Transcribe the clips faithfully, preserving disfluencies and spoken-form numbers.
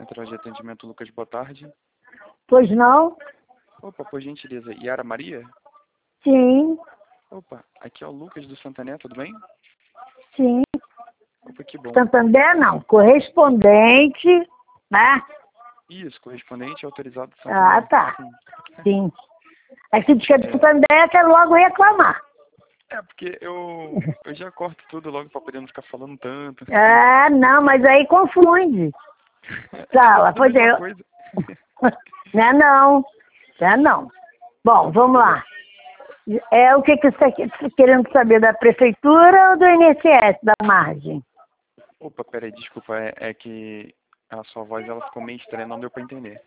Central de Atendimento Lucas, boa tarde. Pois não? Opa, por gentileza, Yara Maria? Sim, Opa, aqui é o Lucas do Santané, tudo bem? sim. Opa, que bom. Santander não, correspondente, né? Isso, correspondente autorizado do Ah, Santander. tá. Sim. Sim. Aí se diz que é de É. Santander, eu quero logo reclamar. É, porque eu, eu já corto tudo logo pra poder não ficar falando tanto. É, não, mas aí confunde. É Fala, tudo a pois é. mesma eu- coisa. Não é não. Não é não. Bom, vamos lá. É o que, que você está querendo saber, da prefeitura ou do I N S S, da margem? Opa, peraí, desculpa, é, é que a sua voz ela ficou meio estranha, não deu pra entender.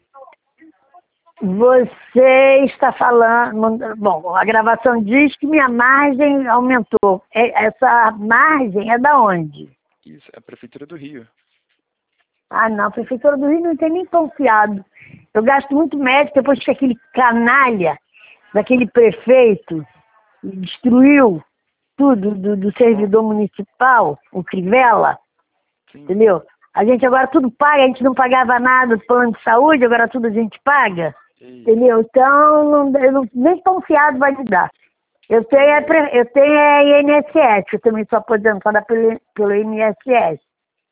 Você está falando... Bom, a gravação diz que minha margem aumentou. É- Essa margem é da onde? Isso, é a Prefeitura do Rio. Ah, não, a Prefeitura do Rio não tem nem confiado. Eu gasto muito médico depois que aquele canalha daquele prefeito destruiu tudo do, do servidor municipal, o Crivella, Sim. entendeu? A gente agora tudo paga, a gente não pagava nada do plano de saúde, agora tudo a gente paga, Ei, entendeu? Então, não, eu não, nem confiado vai me dar. Eu tenho, a, pre- eu tenho a I N S S, eu também sou aposentada pelo, pelo I N S S.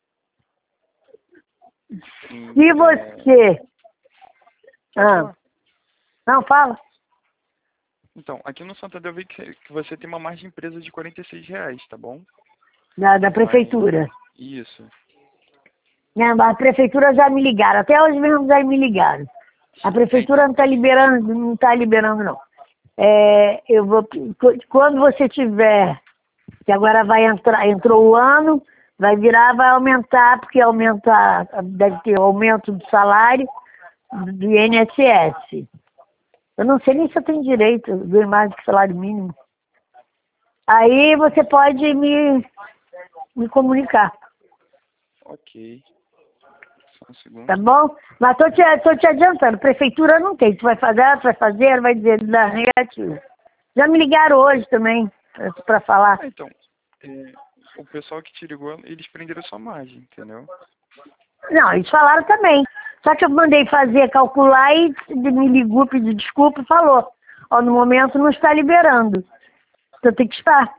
sim, Se é... você... Pode Ah, falar. não, fala. Então, aqui no Santander eu vi que, que você tem uma margem de empresa de quarenta e seis reais, tá bom? Da, da Mas, prefeitura. isso. Não, a prefeitura já me ligaram, até hoje mesmo já me ligaram. A Sim, é, prefeitura então, não está liberando, não está liberando não. É, eu vou, quando você tiver, que agora vai entrar, entrou o ano, vai virar, vai aumentar, porque aumenta, deve ter aumento do salário do I N S S. Eu não sei nem se eu tenho direito a ganhar mais do que salário mínimo. Aí você pode me, me comunicar. ok. Só um segundo. Tá bom? Mas tô te, tô te adiantando, prefeitura não tem. Tu vai fazer, tu vai fazer, vai dizer dá negativo. Já me ligaram hoje também para falar. Ah, então, é, o pessoal que te ligou, eles prenderam sua margem, entendeu? Não, eles falaram também. Só que eu mandei fazer, calcular e me ligou, pediu desculpa e falou. Ó, no momento não está liberando. Então tem que estar.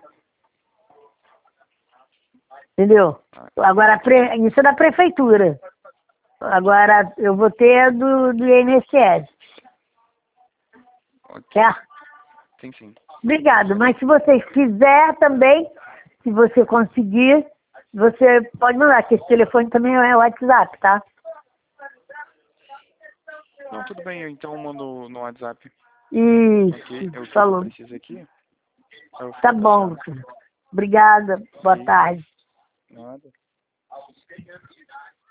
Entendeu? Agora, a pre- isso é da prefeitura. Agora eu vou ter do, do I N S S. Ok. Certo? Tem sim. Obrigado, mas se você quiser também, se você conseguir, você pode mandar, que esse telefone também é o WhatsApp, tá? Não, tudo bem, eu então mando no WhatsApp. Ok? É o Isso, que eu falou. preciso aqui. Aí eu Tá fico bom, aguardando. Lucas. Obrigada, boa Ok. tarde. Nada.